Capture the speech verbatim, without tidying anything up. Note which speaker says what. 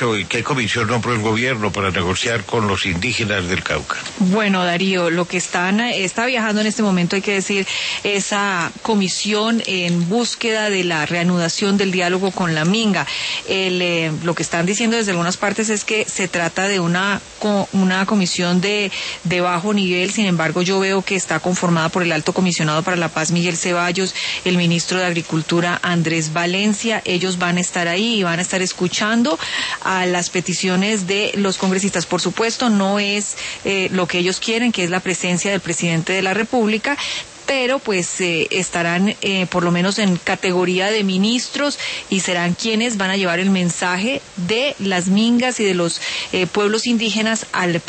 Speaker 1: hecho y qué comisión nombró el gobierno para negociar con los indígenas del Cauca?
Speaker 2: Bueno, Darío, lo que están, está viajando en este momento, hay que decir, esa comisión en búsqueda de la reanudación del diálogo con la Minga. El, eh, lo que están diciendo desde algunas partes es que se trata de una, una comisión de, de bajo nivel, sin embargo yo veo que está conformada por el Alto Comisionado para la Paz, Miguel Ceballos, el Ministro de Agricultura, Andrés Valencia. Ellos van a estar ahí y van a estar escuchando a las peticiones de los congresistas. Por supuesto, no es eh, lo que ellos quieren, que es la presencia del presidente de la República, pero pues eh, estarán eh, por lo menos en categoría de ministros y serán quienes van a llevar el mensaje de las mingas y de los eh, pueblos indígenas al